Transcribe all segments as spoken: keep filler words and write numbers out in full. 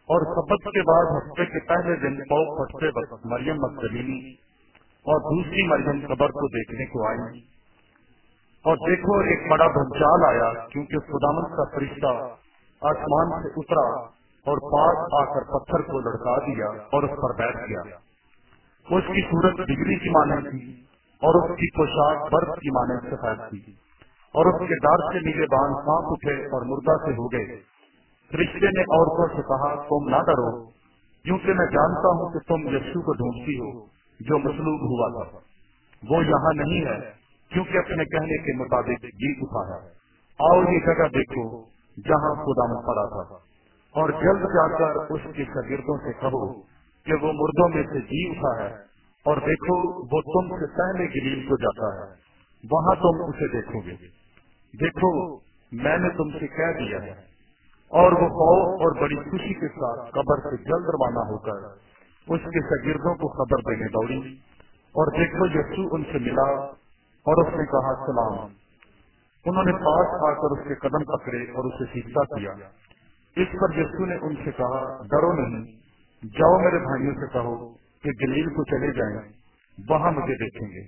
اور سبت کے بعد ہفتے کے پہلے دن پاؤ پھٹتے وقت مریم مگدلینی اور دوسری مریم قبر کو دیکھنے کو آئی، اور دیکھو ایک بڑا بھنچال آیا، کیونکہ خداوند کا فرشتہ آسمان سے اترا اور پاس آ کر پتھر کو لڑکا دیا اور اس پر بیٹھ گیا۔ اس کی صورت بجلی کی مانند تھی اور اس کی پوشاک برف کی مانند سفید تھی، اور اس کے ڈر سے نیلے بال کانپ اٹھے اور مردہ سے ہو گئے۔ فرشتے نے عورتوں سے کہا، تم نہ ڈرو، کیونکہ میں جانتا ہوں کہ تم یسوع کو ڈھونڈتی ہو جو مصلوب ہوا تھا۔ وہ یہاں نہیں ہے، کیونکہ اپنے کہنے کے مطابق جی اٹھا ہے۔ آؤ یہ جگہ دیکھو جہاں خداوند پڑا تھا، اور جلد جا کر اس کے شاگردوں سے کہو کہ وہ مردوں میں سے جی اٹھا ہے، اور دیکھو وہ تم سے پہلے گلیل کو جاتا ہے، وہاں تم اسے دیکھو گے۔ دیکھو میں نے تم سے کہہ دیا ہے۔ اور وہ خوف اور بڑی خوشی کے ساتھ قبر سے جلد روانہ ہو کر اس کے شاگردوں کو خبر دینے دوڑی، اور دیکھو یسوع ان سے ملا اور اس نے کہا، سلام۔ انہوں نے پاس آ کر اس کے قدم پکڑے اور اسے سیدھا کیا۔ اس پر یسوع نے ان سے کہا، ڈرو نہیں، جاؤ میرے بھائیوں سے کہو کہ گلیل کو چلے جائیں، وہاں مجھے دیکھیں گے۔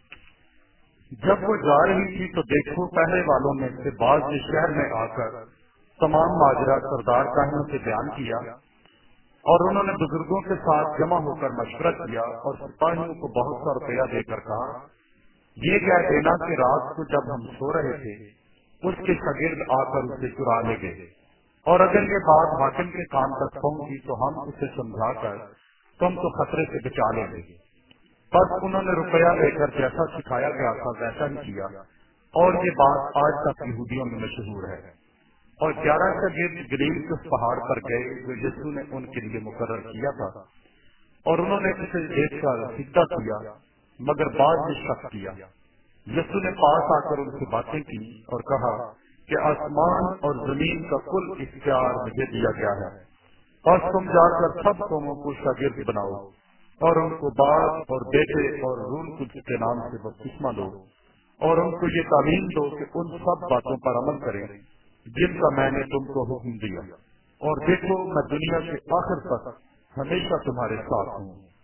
جب وہ جا رہی تھی تو دیکھو پہلے والوں میں سے بعض نے شہر میں آ کر تمام ماجرا سردار کاہنوں سے بیان کیا، اور انہوں نے بزرگوں کے ساتھ جمع ہو کر مشورہ کیا اور سپاہیوں کو بہت سا روپیہ دے کر کہا، یہ کہہ دینا کہ رات کو جب ہم سو رہے تھے اس کے شاگرد آ کر اسے چرا لے گئے، اور اگر یہ بات حاکم کے کان تک پہنچی تو ہم اسے سمجھا کر تم کو خطرے سے بچا لیں گے۔ بس انہوں نے روپیہ لے کر جیسا سکھایا گیا تھا ویسا ہی کیا، اور یہ بات آج تک یہودیوں میں مشہور ہے۔ اور گیارہ شاگرد گلیل کے اس پہاڑ پر گئے جو یسوع نے ان کے لیے مقرر کیا تھا، اور انہوں نے اسے دیکھ کر سجدہ کیا، مگر بعض نے شک کیا۔ یسوع نے پاس آ کر ان سے باتیں کی اور کہا کہ آسمان اور زمین کا کل اختیار مجھے دیا گیا ہے، بس تم جا کر سب قوموں کو شاگرد بناؤ اور ان کو باپ اور بیٹے اور روح القدس کے نام سے بپتسمہ دو، اور ان کو یہ تعلیم دو کہ ان سب باتوں پر عمل کریں جن کا میں نے تم کو حکم دیا، اور دیکھو میں دنیا کے آخر تک ہمیشہ تمہارے ساتھ ہوں۔